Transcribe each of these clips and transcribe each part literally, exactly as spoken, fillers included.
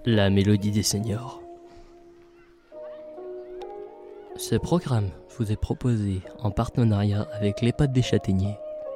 La mélodie des seniors. Ce programme vous est proposé en partenariat avec l'EHPAD des Châtaigniers.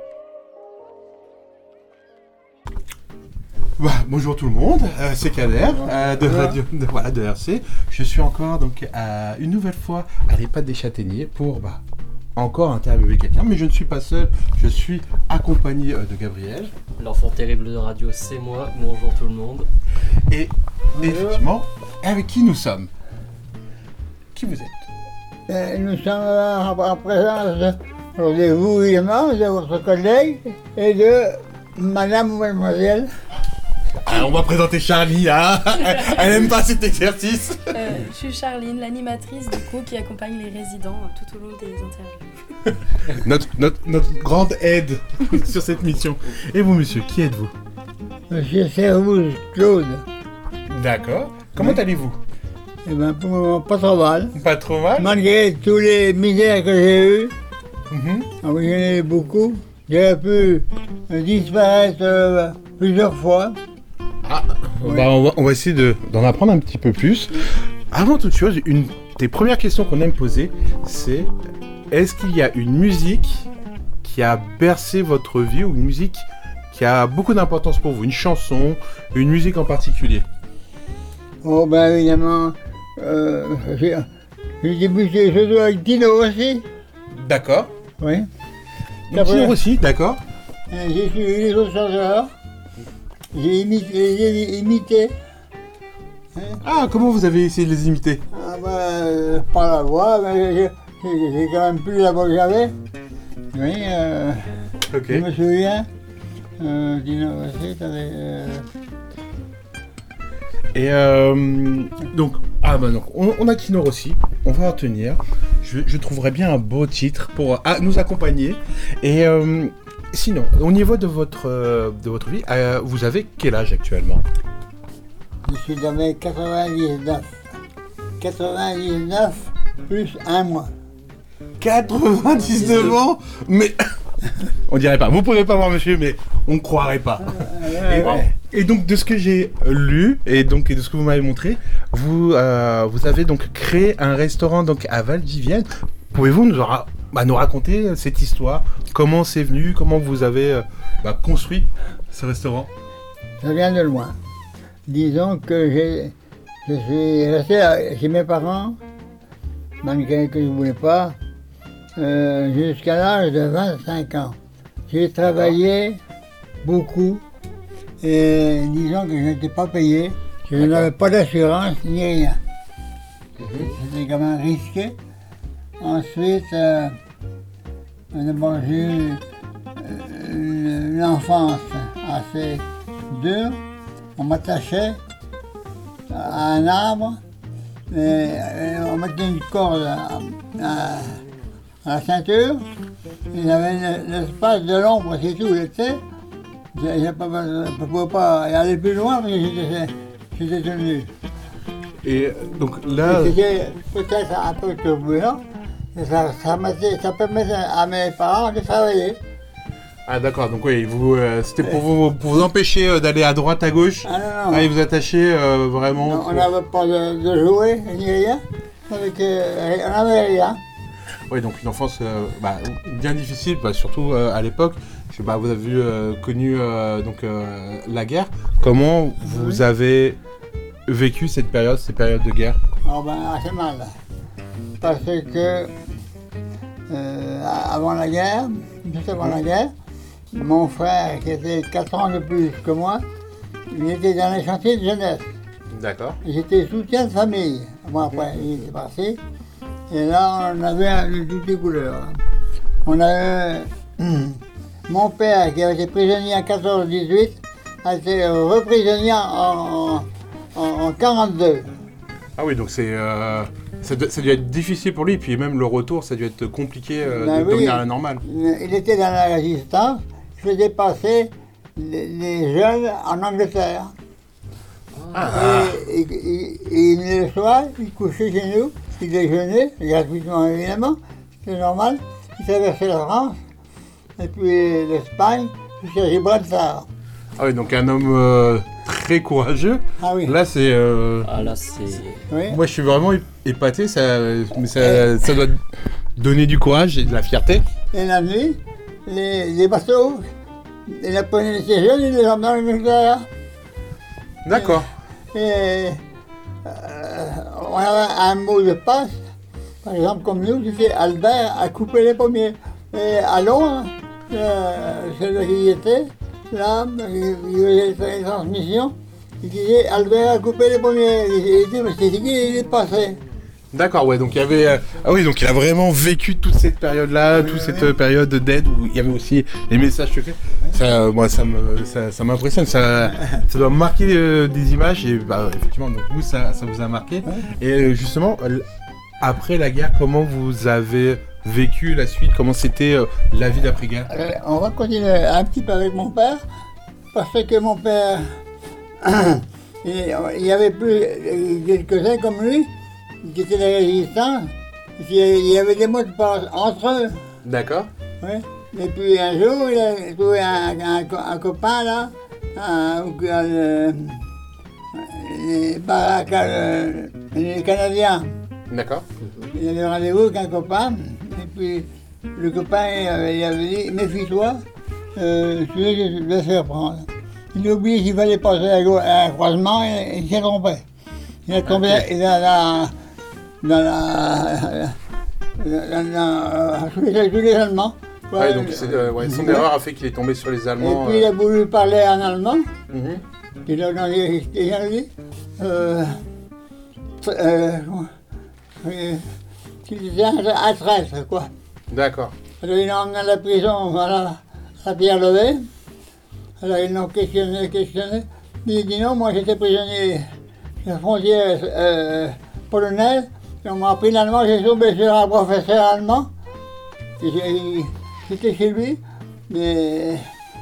Bah, bonjour tout le monde, euh, c'est Kader euh, de radio, de, voilà, de R C. Je suis encore donc euh, une nouvelle fois à l'EHPAD des Châtaigniers pour bah, encore interviewer quelqu'un, mais je ne suis pas seul, je suis accompagné euh, de Gabriel. L'enfant terrible de radio, c'est moi. Bonjour tout le monde. Et effectivement, avec qui nous sommes? Qui vous êtes? Euh, nous sommes en, en présence de, de vous, évidemment, de votre collègue et de madame ou mademoiselle. Alors, on va présenter Charlie, hein. Elle n'aime pas cet exercice. Euh, je suis Charline, l'animatrice du coup qui accompagne les résidents euh, tout au long des interviews. notre, notre, notre grande aide sur cette mission. Et vous, monsieur, qui êtes-vous? Monsieur Servouz Claude. D'accord. Comment oui. allez-vous? Eh bien, pour le moment, pas trop mal. Pas trop mal? Malgré tous les misères que j'ai eues, mm-hmm. j'en ai eu beaucoup, j'ai pu disparaître euh, plusieurs fois. Ah, oui. bah on, va, on va essayer de, d'en apprendre un petit peu plus. Avant toute chose, une des premières questions qu'on aime poser, c'est est-ce qu'il y a une musique qui a bercé votre vie ou une musique qui a beaucoup d'importance pour vous? Une chanson, une musique en particulier? Oh ben évidemment, euh, j'ai, j'ai débuté surtout avec Tino aussi. D'accord. Oui. Donc Tino aussi, d'accord. Euh, j'ai suivi les autres chanteurs. J'ai imité. J'ai imité. Hein? Ah, comment vous avez essayé de les imiter? Ah ben, euh, par la voix, mais j'ai, j'ai, j'ai quand même plus la voix que j'avais. Oui, euh, okay. Je me souviens. Euh, Tino aussi, t'avais... Euh... Et euh, donc, ah bah donc, on, on a Tino aussi, on va en tenir. Je, je trouverais bien un beau titre pour ah, nous accompagner. Et euh, sinon, au niveau de votre, euh, de votre vie, euh, vous avez quel âge actuellement? Je suis dans mes quatre-vingt-dix-neuf. quatre-vingt-dix-neuf plus un mois. quatre-vingt-dix-neuf ans? Mais on dirait pas. Vous pourrez pas voir monsieur, mais on ne croirait pas. Euh, et, ouais. et donc de ce que j'ai lu et donc et de ce que vous m'avez montré, vous euh, vous avez donc créé un restaurant donc à Valdivienne. Pouvez-vous nous, ra- bah, nous raconter cette histoire? Comment c'est venu? Comment vous avez euh, bah, construit ce restaurant? Ça vient de loin. Disons que j'ai, je suis resté chez mes parents, malgré que je ne voulais pas, euh, jusqu'à l'âge de vingt-cinq ans. J'ai travaillé beaucoup et disons que je n'étais pas payé. Je D'accord. n'avais pas d'assurance ni rien. Mm-hmm. C'était quand même risqué. Ensuite, euh, d'abord j'ai eu une, une enfance assez dure. On m'attachait à un arbre et, et on mettait une corde à, à, à la ceinture. Il y avait l'espace de l'ombre, c'est tout, tu sais. Je ne pouvais pas aller plus loin parce que j'étais, j'étais tenu. Et donc là... Et c'était peut-être un peu turbulent, et ça, ça, ça permettait à mes parents de travailler. Ah d'accord, donc oui, vous, euh, c'était pour vous, pour vous empêcher euh, d'aller à droite, à gauche. Ah non, non. Ah, et vous attacher euh, vraiment... Non, pour... on n'avait pas de, de jouets, ni rien. Avec, euh, on n'avait rien. Oui, donc une enfance euh, bah, bien difficile, bah, surtout euh, à l'époque. Je sais pas, vous avez euh, connu euh, donc, euh, la guerre. Comment vous oui. avez vécu cette période, ces périodes de guerre? Oh ben, assez mal. Parce que euh, avant la guerre, juste avant la guerre, mon frère, qui était quatre ans de plus que moi, il était dans les chantiers de jeunesse. D'accord. J'étais soutien de famille. Bon, après, il était parti. Et là, on avait un de toutes les couleurs. On avait mon père, qui avait été prisonnier en quatorze dix-huit, a été reprisonnier en, en, en quarante-deux. Ah oui, donc c'est, euh, ça, doit, ça doit être difficile pour lui, puis même le retour, ça doit être compliqué euh, ben de oui, devenir à la normale. Il était dans la résistance. Je faisais passer les, les jeunes en Angleterre. Ah. Et, et, et, et le soir, il couchait chez nous, il déjeunait, gratuitement évidemment, c'est normal. Il traversait la France, et puis l'Espagne, jusqu'à Gibraltar. Ah oui, donc un homme euh, très très courageux. Ah oui. Là, c'est. euh, Ah là, c'est. Oui. Moi, je suis vraiment épaté. Ça, mais ça, ça doit donner du courage et de la fierté. Et la nuit, les, les bateaux, ils prenaient les jeunes, ils les emmenaient dans le Nigeria. D'accord. Et euh, on avait un mot de passe, par exemple comme nous, c'était Albert a coupé les pommiers. Et à Londres, euh, celui qui y était, là, il faisait les transmissions, il disait Albert a coupé les pommiers. Il disait, mais c'est qui il est passé. D'accord, ouais, donc il y avait... euh, Ah oui, donc il a vraiment vécu toute cette période-là, Oui, toute oui, cette oui. euh, période d'aide où il y avait aussi les messages secrets. Ça, euh, moi, ça me, ça, ça m'impressionne, ça, ça doit marquer euh, des images et bah, effectivement, donc vous, ça, ça vous a marqué. Ouais. Et euh, justement, l- après la guerre, comment vous avez vécu la suite? Comment c'était euh, la vie d'après-guerre? Euh, on va continuer un petit peu avec mon père, parce que mon père, il il y avait plus euh, quelques-uns comme lui, qui étaient des résistants, et puis, euh, il y avait des mots de passe entre eux. D'accord. Ouais. Et puis un jour, il a trouvé un, un, co- un copain là, un, où il y a le- les baraques, euh, les Canadiens. D'accord. Il avait rendez-vous avec un copain, et puis le copain il avait, il avait dit méfie-toi, euh, tu veux, je vais te faire prendre. Il a oublié qu'il fallait passer à, gau- à un croisement et il s'est trompé. Il est tombé Ok. dans la. dans la. dans la. sous les, sous les Allemands. Ouais, donc c'est, euh, ouais, son erreur a fait qu'il est tombé sur les Et Allemands. puis il a voulu parler en allemand. euh, mhm. Il a dit, il a dit, euh, euh, euh, qu'il était un, un traître, quoi. D'accord. Alors ils l'ont emmené à la prison, à la, à Pierre Levé. Alors ils l'ont questionné, questionné. Il a dit non, moi j'étais prisonnier de la frontière euh, polonaise. Et on m'a appris l'allemand, j'ai tombé sur un professeur allemand. Et j'ai- J'étais chez lui, mais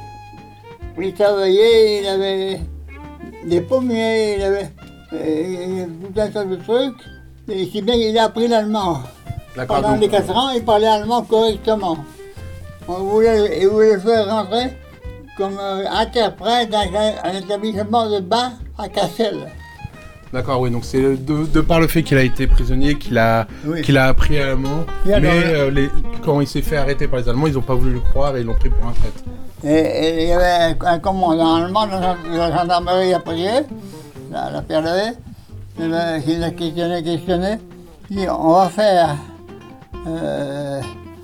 il travaillait, il avait des pommiers, il avait euh, tout un tas de trucs. Et si bien qu'il a appris l'allemand. D'accord. Pendant donc- les quatre ans, il parlait allemand correctement. On voulait, il voulait le faire rentrer comme euh, interprète dans un, un établissement de bain à Cassel. D'accord, oui, donc c'est de, de par le fait qu'il a été prisonnier qu'il a, Oui. qu'il a appris allemand, Bien, mais non, euh, les- quand il s'est fait arrêter par les Allemands, ils n'ont pas voulu le croire et ils l'ont pris pour un traître. Et, et il y avait un, un commandant allemand de la, de la gendarmerie à Prier, la, la Pierre Levé, qui l'a- qui l'a questionné, questionné. Il dit on va faire. Euh,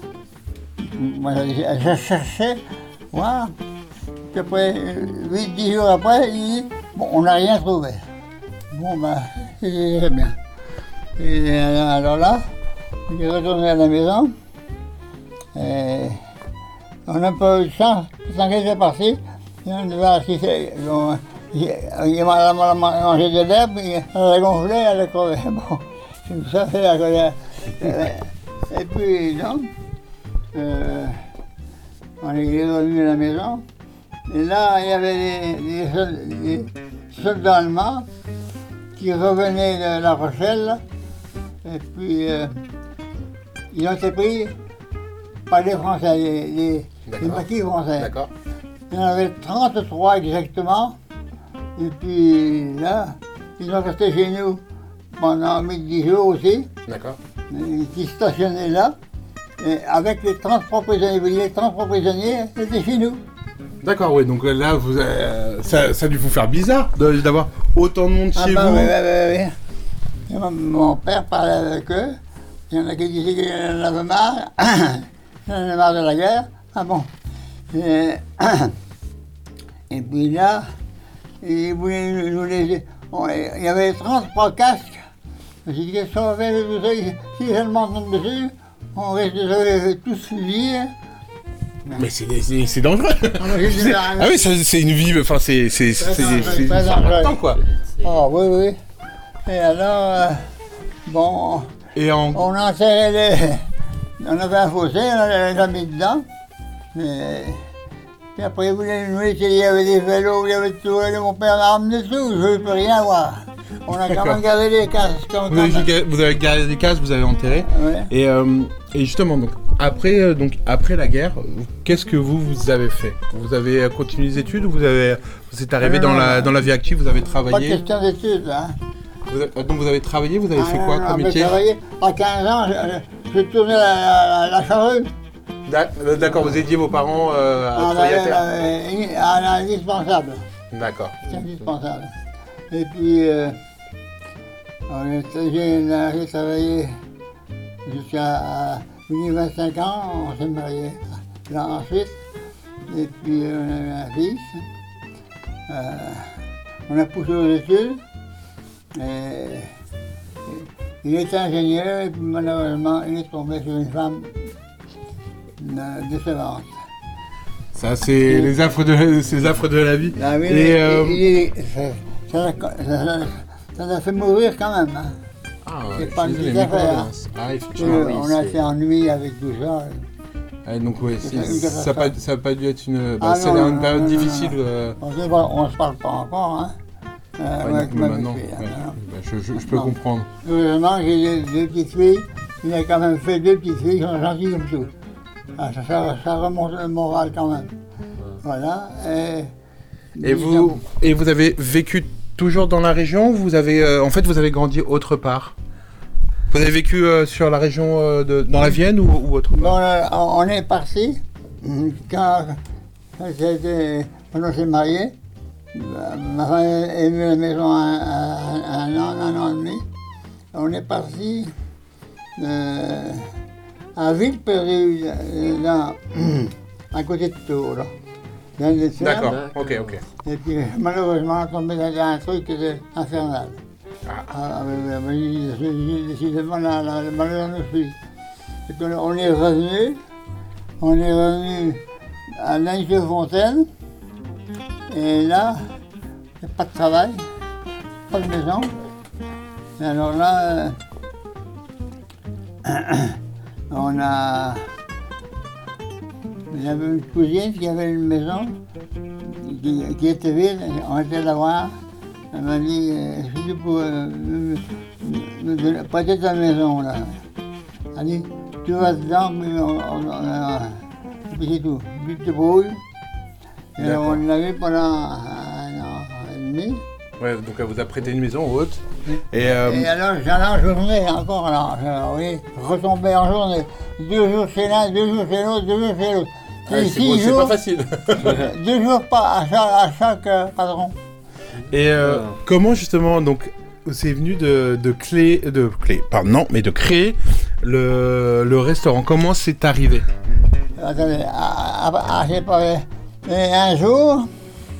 moi, j'ai j'ai cherché, voilà. Puis après, huit dix jours après, il dit bon, on n'a rien trouvé. Bon, ben, c'est déjà bien. Et alors là, il est retourné à la maison. Et on n'a pas eu de chance, sans qu'il était parti. Et on devait assister. On- Il il m'a m'a- m'a mangé de l'herbe, il- elle a gonflé, elle a crevé. Bon, c'est tout ça, c'est la colère. Et puis, donc, euh, on est revenu à la maison. Et là, il y avait des, des sol- des soldats allemands qui revenaient de La Rochelle. Et puis, euh, ils ont été pris par les Français, les, les, les D'accord. maquis français. D'accord. Il y en avait trente-trois exactement. Et puis là, ils sont restés chez nous pendant dix jours aussi. D'accord. Ils stationnaient là. Et avec les trente-trois prisonniers, les trente-trois prisonniers étaient chez nous. D'accord, oui, donc là, vous, euh, ça, ça a dû vous faire bizarre de- d'avoir autant de monde Ah chez bah vous. oui, oui, oui, oui. Et mon, mon père parlait avec eux. Il y en a qui disaient qu'ils en avaient marre. Ils en avaient marre de la guerre. Ah bon. Et, et puis là, ils voulaient nous, nous laisser. On- il y avait trente-trois casques. J'ai dit qu'est-ce qu'on va faire de tout ça? Si les Allemands tombent dessus, on risque de se tous fusiller. Mais c'est c'est- c'est dangereux. moi, j'ai dit, C'est- non, ah oui, ça, c'est une vie, enfin c'est c'est c'est Très dangereux, c'est- très c'est dangereux. important quoi. C'est- Ah oui, oui. Et alors, euh, bon. Et en On enterrait les. On avait un fossé, on les a mis dedans. Mais... Puis après, ils voulaient nous laisser, il y avait des vélos, il y avait tout, et mon père a ramené tout, je ne veux plus rien voir. On a quand D'accord. même gardé les casques. Comme vous avez, vous avez gardé des cases, vous avez enterré. Ouais. Et, euh, et justement, donc, après, euh, donc, après la guerre, qu'est-ce que vous, vous avez fait? Vous avez euh, continué les études ou vous, avez, vous êtes arrivé Non, dans, non, la, non. dans la vie active, vous avez Pas de travaillé? question d'études, là. Vous avez- donc vous avez travaillé, vous avez fait Ah, quoi non, comme j'ai métier? travaillé. À quinze ans, je, je tournais la, la, la charrue. D'ac- euh, D'accord, vous aidiez vos parents euh, à On travailler à avait terre? euh, à l'indispensable. D'accord. C'est indispensable. Et puis, euh, on était- j'ai j'ai travaillé jusqu'à vingt-cinq ans, on s'est mariés. Là, ensuite, et puis on a eu un fils. Euh, on a poussé aux études. Et, il était ingénieur et puis malheureusement, il est tombé sur une femme euh, décevante. Ça, c'est les affres de, c'est les affres de la vie. Ah oui, Et, il- euh, il- il- ça, ça l'a- ça l'a- ça l'a fait mourir quand même. Hein. Ah, c'est ouais, pas je une suis désolé, petite mes affaire. condoléances. Ah, effectivement. Euh, oui, on a c'est- été ennuyé avec tout ça. Ah, donc, ouais, c'est- C'est une catastrophe. ça n'a pas, ça a pas dû être une. Bah, Ah, c'est non, une non, période non, non, difficile. non. euh, On se voit- on se parle pas encore. Hein. Euh, ouais, ouais, donc, ma maintenant, petite fille, ouais, hein. bah, je, je- je peux Non. comprendre. Heureusement, j'ai deux, deux petites filles. Il a quand même fait deux petites filles qui sont gentilles comme tout. Ah, ça, ça, ça remonte le moral quand même. Voilà. Et, Et vous, et vous avez vécu toujours dans la région ou vous avez, euh, en fait, vous avez grandi autre part? Vous avez vécu euh, sur la région euh, de, dans la Vienne ou, ou autre part? Bon, euh, on on est parti quand, quand j'étais- pendant que j'ai marié. Ma femme est venue à la maison un, un- un an, un an et demi. On est parti euh, à Ville-Perdu, euh, dans- à côté de Tours. là. Dans le Tiers. D'accord, D'accord. ok, ok. Et puis malheureusement, on est tombé dans un truc qui était infernal. Ah. Ah, mais- mais- mais j'ai- j'ai décidément la, la, le malheur nous suit. Et puis, on est revenu, on est revenu à Lange-de-Fontaine, et là, il n'y a pas de travail, pas de maison. Et alors là, euh, on a. J'avais une cousine qui avait une maison qui, qui était vide, on était la voir. Elle m'a dit, euh, est-ce que tu peux euh, me, me donner- prêter ta maison là? Elle a dit, tu vas dedans, mais on, on, on a- et puis c'est tout. Tu te brouilles. Et alors, D'accord. on l'a vu pendant un an et demi. Ouais, donc elle vous a prêté une maison haute. Et, euh, Et alors, j'allais en journée encore, là, vous voyez, retomber en journée. Deux jours chez l'un, deux jours chez l'autre, deux jours chez l'autre. ouais, Et c'est six bon, c'est jours, pas facile. deux jours pas à chaque, à chaque euh, patron. Et euh, Ah. comment justement donc c'est venu de, de clé de clé pardon non mais de créer le, le restaurant, comment c'est arrivé? Attendez, à, à, à, je sais pas, mais un jour,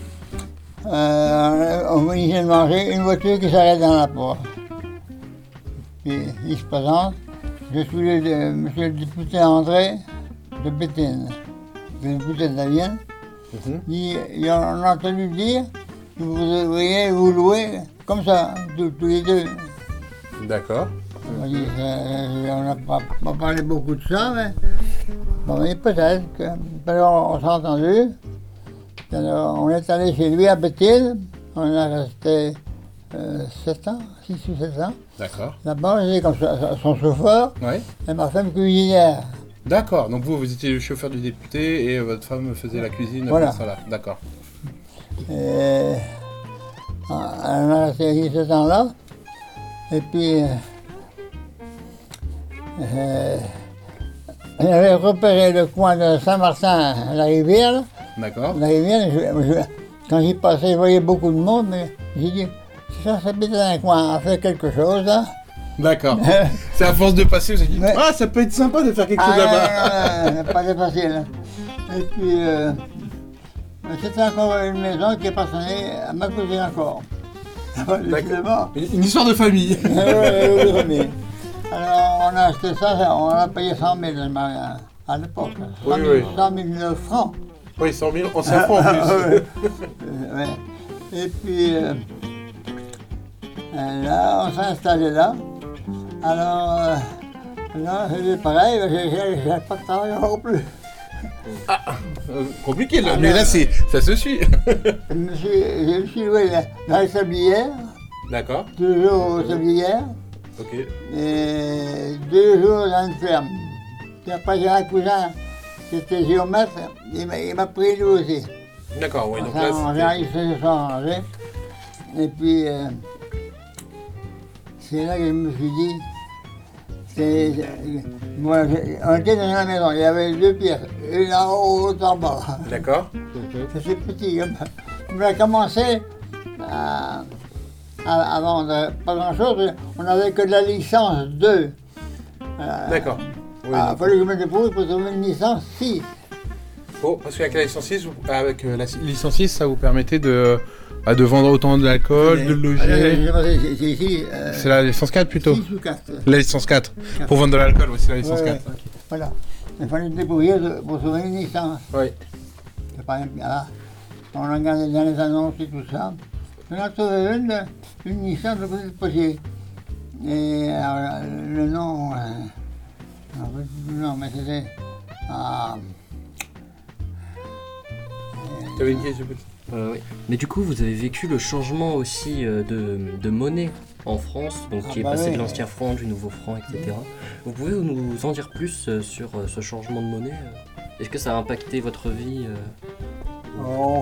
euh, on venait de manger une voiture qui s'arrête dans la porte. Puis il se présente, je suis le, le- monsieur le député André de Béthune, le député de la Vienne. Mhm. Il, il en a entendu dire que vous devriez vous louer comme ça, tous, tous les deux. D'accord. On m'a dit, euh, on n'a pas, pas parlé beaucoup de ça, mais, bon, mais peut-être que. Alors, on s'est entendu. Alors, on est allé chez lui à Béthune. On est resté euh, sept ans, six ou sept ans. D'accord. Là-bas, j'étais comme ça- son chauffeur Ouais. et ma femme cuisinière. D'accord. Donc vous, vous étiez le chauffeur du député et votre femme faisait la cuisine. Voilà. pour ça, là. D'accord. Et on a resté ici ce temps-là. Et puis, euh, euh, j'avais repéré le coin de Saint-Martin, la rivière. là. D'accord. La rivière, je- je- quand j'y passais, je voyais beaucoup de monde, mais j'ai dit, si ça s'habite dans un coin à faire quelque chose, là. D'accord. C'est à force de passer, vous avez dit Ouais. ah ça peut être sympa de faire quelque chose Ah, là-bas. non, non, non, pas de facile. Et puis, euh, c'était encore une maison qui appartenait à ma cousine encore. Décidément. Une, une histoire de famille. Oui, oui, oui, oui. Alors, on a acheté ça, on a payé cent mille à, à l'époque. Oui, cent mille, oui. cent mille francs. Oui, cent mille anciens francs en plus. Euh, ouais. Et puis, euh, euh, là, on s'est installé là. Alors, euh, là, c'est pareil, j'ai- j'ai j'ai pas de travail non plus. Euh, compliqué là. Mais là c'est ça se suit. Je me suis, je me suis loué là, dans les sablières, D'accord. deux jours aux sablières, Ok. et deux jours dans une ferme. Puis après, j'ai un cousin qui était géomètre, il m'a, il m'a pris lui aussi. D'accord, oui, donc Ça, là, on c'était- s'est- ils se sont arrangés. Et puis, euh, c'est là que je me suis dit, c'est, c'est- moi, j'ai- on était dans la maison, il y avait deux pièces, une en haut, l'autre en bas. D'accord. C'était petit. comme ça. On a commencé à, à, à vendre pas grand-chose, on n'avait que de la licence deux. Euh, D'accord. Oui, Il a donc- fallu que je me débrouille pour trouver une licence six. Oh, parce qu'avec la licence six, vous- avec euh, la licence six, ça vous permettait de, bah, de vendre autant de l'alcool, de Allez, loger. je sais, C'est c'est ici. euh, C'est la licence quatre plutôt. six ou quatre. La licence quatre. Pour vendre de l'alcool, oui, c'est la licence Ouais, quatre. ouais. Voilà. Il fallait se débrouiller de- pour trouver une licence. Oui. C'est pas bien. Voilà. On a regardé dans les annonces et tout ça. On a trouvé une, une licence de petit potier. Et alors, le nom. Euh, je me rappelle plus du nom, mais c'était. Ah, T'avais une question Euh, oui. Mais du coup, vous avez vécu le changement aussi euh, de, de monnaie en France, donc Ah qui est bah passé oui. de l'ancien franc, du nouveau franc, et cetera. Vous pouvez nous en dire plus euh, sur euh, ce changement de monnaie euh Est-ce que ça a impacté votre vie euh oh.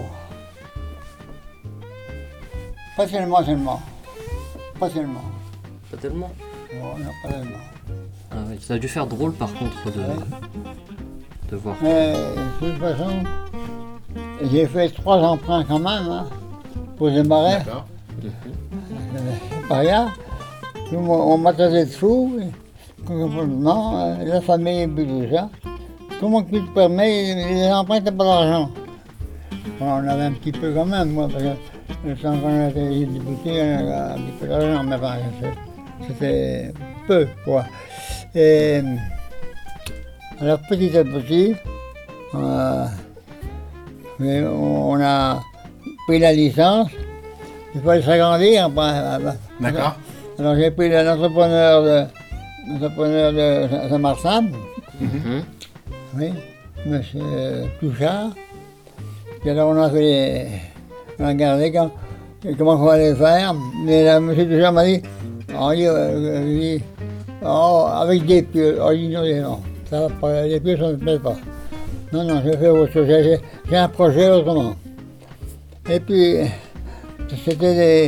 Pas tellement, tellement. Pas tellement. Pas tellement. Non, non, pas tellement. Ah oui, ça a dû faire drôle par contre de, de voir. Mais de toute façon, j'ai fait trois emprunts quand même, hein, pour démarrer. D'accord. C'est pas rien. Tout, on on m'a traité de fou. et complètement, euh, la famille et tout ça. Comment tu te permets, les emprunts, t'as pas d'argent. Bon, on avait un petit peu quand même, moi, parce que le temps qu'on était député, on avait un petit peu d'argent, mais enfin, c'est- c'était peu, quoi. Et alors, petit à petit, euh, mais on a pris la licence, il fallait s'agrandir. Après, D'accord. alors j'ai pris l'entrepreneur de, l'entrepreneur de Saint-Martin, Mhm. oui, monsieur Touchard. Puis alors on a fait les, on a regardé comme- comment on allait faire. Mais là, monsieur Touchard m'a dit, oh, il, euh, il dit, oh, avec des pieux. Oh, il dit non, il dit non, ça va pas, les pieux ça ne me plaît pas. Non, non, je fais autre chose, j'ai j'ai un projet autrement. Et puis, c'était des,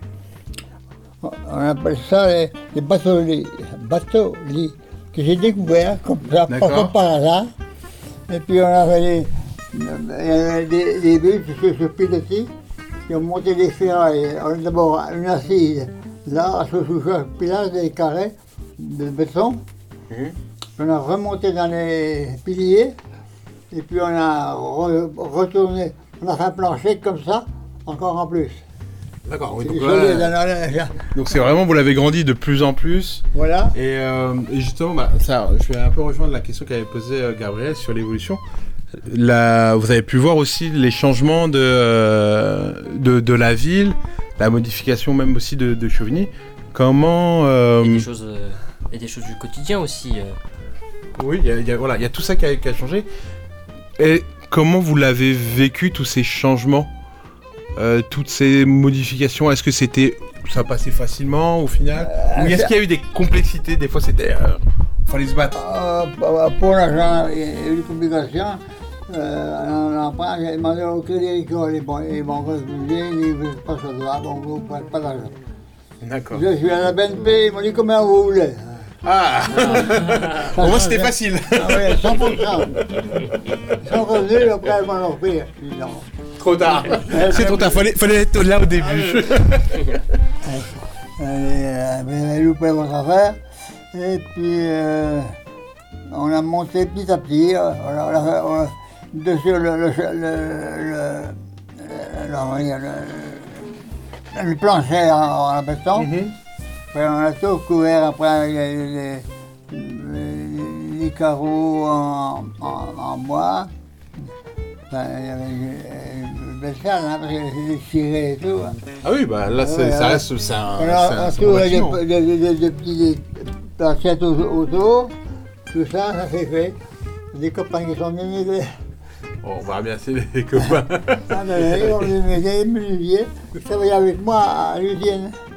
on appelle ça les, les bateaux-lits, bateaux-lits, que j'ai découvert comme ça, pas D'accord. comme par hasard. Et puis on a fait des, il y avait des, des bus sur ce pilotis qui ont monté des ferrailles. On a d'abord une assise là, sous sous chaque pilote, des carrés de béton. Mhm. On a remonté dans les piliers et puis on a re- retourné, on a fait un plancher comme ça, encore en plus. D'accord, oui, C'est donc, solide, là, alors là, donc c'est vraiment, vous l'avez grandi de plus en plus. voilà. Et, euh, et justement, bah, ça, je vais un peu rejoindre la question qu'avait posée euh, Gabriel sur l'évolution. Là, vous avez pu voir aussi les changements de, euh, de, de la ville, la modification même aussi de, de Chauvigny. Comment... euh, Et des choses, euh, et des choses du quotidien aussi. euh. Oui, il y a, il y a- voilà, il y a tout ça qui a, qui a changé. Et comment vous l'avez vécu, tous ces changements, euh, toutes ces modifications? Est-ce que c'était, ça passait facilement au final? Ou est-ce qu'il y a eu des complexités? Des fois, c'était, euh, fallait se battre. Euh, pour- pour l'argent et une complication, euh, un emprunt, j'ai demandé au crédit agricole, ils m'ont ils m'ont refusé, ils ne veulent pas ça doit, donc vous ne prenez pas d'argent. D'accord. Je suis à la B N P, ils m'ont dit combien vous voulez. Ah, Ça pour moi, change, c'était hein. facile. Ah oui, cent pour cent. Ils sont revenus, après ils m'ont leur pris. Je dis non. Trop tard. C'est trop tard. Fallait, fallait être là au début. Euh, Vous avez loupé votre affaire. Et puis, euh, on a monté petit à petit. euh, On a, on a fait, on a- dessus le, le, le, le, le- le- on va dire, le- le plancher en, en béton. Mhm. Après, on a tout couvert après avec les, les, les- les carreaux en, en, en bois. Enfin, il y avait une, une belle salle, hein, parce que c'est déchiré et tout. hein. Ah oui, bah là, c'est- Ouais, ça ouais. reste, c'est un, On c'est a un- c'est un entouré des, bâtiment. des, des, des- des petits planchettes au- autour. Tout ça, ça s'est fait. Des copains qui sont venus m'aider. Bon, on verra bien, c'est les copains. Ah, ben, ils sont venus m'aider, menuisiers. Ils travaillaient avec moi à l'usine.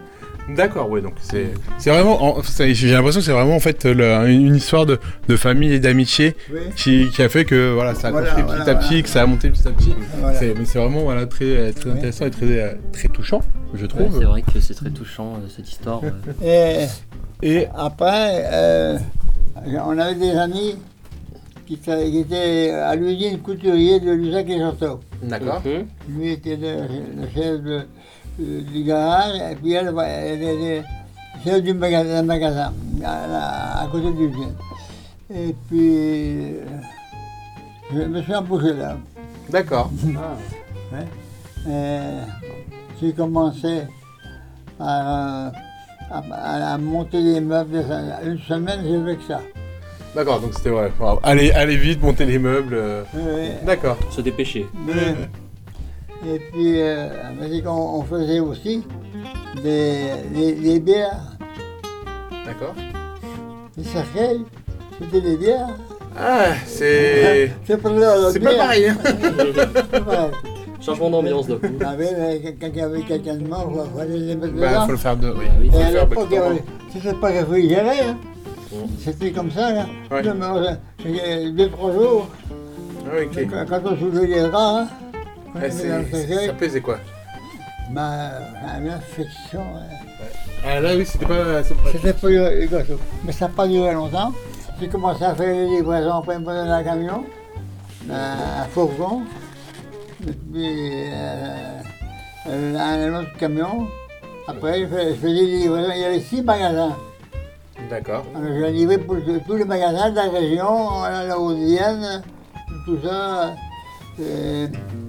D'accord, ouais, donc c'est c'est vraiment, en- c'est- j'ai l'impression que c'est vraiment en fait le- une histoire de, de famille et d'amitié Oui. qui, qui a fait que voilà, ça a Voilà, construit voilà, petit à petit, voilà. que ça a monté petit à petit. Voilà. C'est- mais c'est vraiment voilà, très, très Oui. intéressant et très, euh, très touchant, je Ouais, trouve. c'est vrai que c'est très touchant euh, cette histoire. euh. Et Et après, euh, on avait des amis qui, tra- qui étaient à l'usine couturier de Lusac et Château. d'accord. Mhm. Lui était le, le chef de- de- du garage, et puis elle, elle était chef du magasin, d'un magasin à, la- à côté de l'usine. Et puis, euh, je me suis embauché là. D'accord. hein. Et j'ai commencé à, à- à- à monter des meubles. Une semaine, j'ai fait que ça. D'accord, donc c'était ouais. Wow. Allez, allez vite, monter les meubles. euh, Oui. D'accord. Se dépêcher. Mais- et puis, euh, on dit qu'on on faisait aussi des, des, des bières, D'accord. des cercueils, c'était des bières. Ah, c'est. C'est pas, la C'est pas bière. pareil, hein. C'est pareil. Changement d'ambiance d'un coup. Ah oui, mais quand il y avait quelqu'un de mort, il fallait les mettre Bah, dedans. faut le faire de. Oui. Ah oui. Faut Et le à faire l'époque, il y beaucoup. avait- c'était pas réfrigéré, hein. Bon. C'était comme ça, là. Ouais. Non, mais on- j'ai deux, trois jours, Ah, oui, ok. quand, quand on soulevait les draps, hein, quand Ouais, on était dans le c'est- cercueil, ça pesait quoi? bah, une infection. hein. Ah là, oui, c'était pas. c'est pas- C'était pas le le gâteau. Mais ça n'a pas duré longtemps. J'ai commencé à faire les livraisons après me donner un camion, un fourgon, et puis euh, un, un autre camion. Après, je fais- je faisais des livraisons. Il y avait six magasins. D'accord. Alors, je livrais pour tous les magasins de la région, la la Haute-Vienne, tout ça. Et,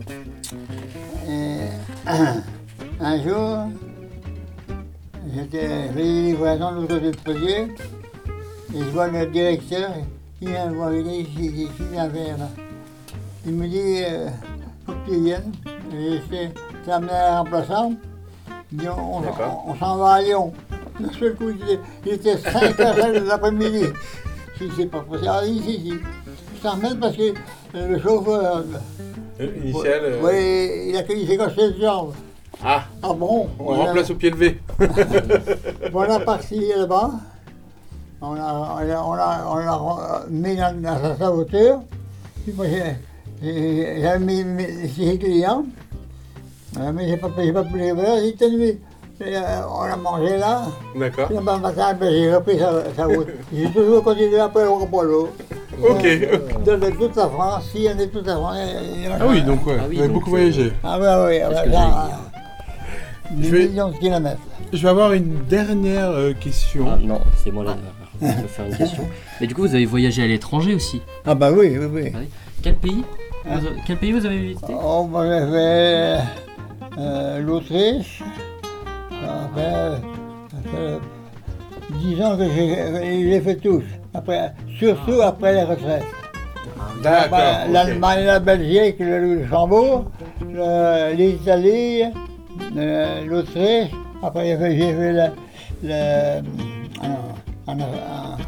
et, un jour, j'étais je faisais des livraisons de l'autre côté de Poitiers, et je vois le directeur, il vient me voir, il dit, ici, ici, viens faire là. Il me dit, euh, faut que tu viennes. Et j'étais j'ai amené un remplaçant. Il dit, on, on- D'accord. on s'en va à Lyon. D'un seul coup, il était, il était cinq heures de l'après-midi. Je dis, c'est pas possible. Ah, ici, ici. Je t'en remets parce que euh, le chauffeur, Euh, Initial. euh, oui, il a il s'est cassé le jambe. Ah, Ah bon? on remplace au pied levé. Voilà parti là-bas. On a, on a, on a, on l'a mis dans, dans sa- sa voiture. Puis moi, j'ai- j'ai j'ai mis mes six clients. Euh, Mais j'ai pas, j'ai pas pu les voir. J'ai tenu. Et, euh, on a mangé là. D'accord. Puis le matin, ben, j'ai repris sa, sa route. J'ai toujours continué après au Polo. Ok. De, de toute la France, s'il y en a de toute la France. il y en a- Ah oui, donc ouais, Ah oui, vous avez donc, beaucoup euh, voyagé. Ah oui, oui, Parce oui. que Là, Je des vais- millions de kilomètres. Je vais avoir une dernière euh, question. Ah non, c'est moi là. Je vais faire une question. Mais du coup, vous avez voyagé à l'étranger aussi. Ah bah oui, oui, oui. Quel pays Hein vous avez- Quel pays vous avez visité Oh, moi j'ai fait euh, l'Autriche. Après, après, dix ans que j'ai je les fait tous. Après, surtout après les retraites. D'accord. Bah, ok. L'Allemagne, la Belgique, le Luxembourg, le- l'Italie, le- l'Autriche. Après, j'ai fait, j'ai fait le, le, en- en- en-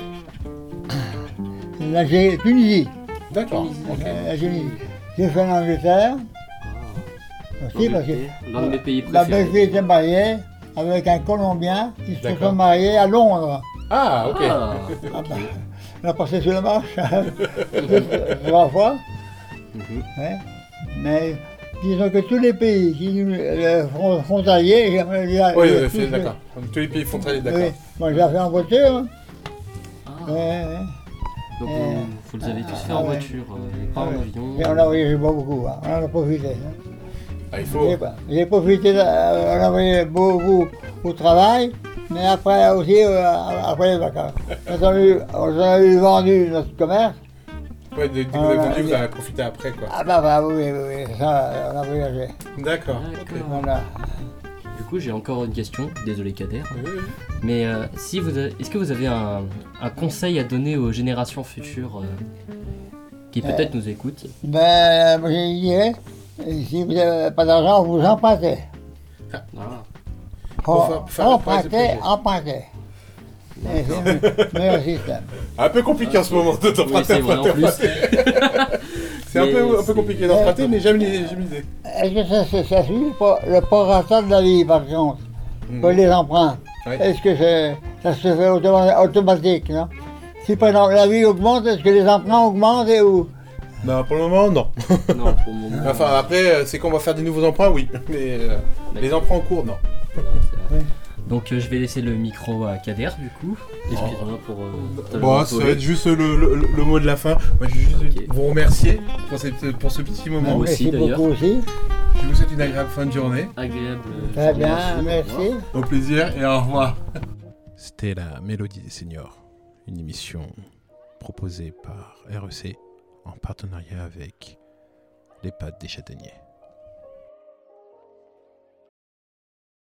la Gé- Tunisie. D'accord. ok. Euh, La Tunisie. J'ai fait l'Angleterre. Aussi parce que L'un de mes pays la préférés. belle-fille était mariée avec un Colombien qui se D'accord. sont mariés à Londres. Ah, ok. Ah, Ah bah, on a passé sur la marche deux, trois fois. mhm. Ouais. Mais disons que tous les pays qui nous le front- frontaliers, j'aimerais bien. Oui, les- vous avez tous fait, les- d'accord. Tous les pays frontaliers, d'accord. Oui. Moi j'ai fait en voiture. hein. Ah, Ouais, ouais. donc Euh, vous, vous les avez tous fait ah en ouais. voiture, euh, et pas Ah en ouais. avion. Et on a voyagé pas beaucoup, hein. On en a profité. hein. Ah, il faut. J'ai pas- J'ai profité, de- on a voyagé beaucoup au travail, mais après aussi euh, après les vacances. Quand on a eu, on a eu vendu notre commerce, Ouais, dès que vous Ah, avez là, vendu, il vous y a- avez profité après, quoi. ah bah, bah oui, oui, oui, ça, on a voyagé. D'accord. D'accord. Voilà. Du coup, j'ai encore une question. Désolé, Kader. Oui, oui. Mais euh, si vous, avez- est-ce que vous avez un, un conseil à donner aux générations futures euh, qui peut-être nous écoutent? Ben, moi je dirais, si vous n'avez pas d'argent, vous empruntez. Ah, Pour faire- pour faire le price de Empruntez, plaisir. empruntez. Et c'est le meilleur système. Un peu compliqué en ce moment de oui, t'emprunter. c'est vrai en plus. C'est un Mais peu, un peu c'est- compliqué d'emprunter, mais j'aime l'idée. j'aime l'idée. Est-ce que ça, ça, ça suit pas le prorata de la vie, par contre? pour les emprunts. Ouais. Est-ce que c'est- ça se fait automa- automatique, non? Si par exemple la vie augmente, est-ce que les emprunts augmentent et où? Non, pour le moment, non. Non, pour le moment. Enfin, après, euh, c'est qu'on va faire des nouveaux emprunts, oui. Mais euh, les emprunts en cours, non. voilà, c'est vrai. Oui. Donc euh, je vais laisser le micro à Kader du coup. Excuse-moi pour. euh, te le Bon, ça va voler. être juste le, le- le mot de la fin. Moi, je vais juste Ok. vous remercier pour, cette- pour ce petit moment. Moi aussi, Merci d'ailleurs. beaucoup aussi. Je vous souhaite une agréable fin de journée. Agréable. euh, Très bien, journée. merci. Au plaisir et au revoir. C'était la Mélodie des Seniors, une émission proposée par R E C en partenariat avec les Pattes des Châtaigniers.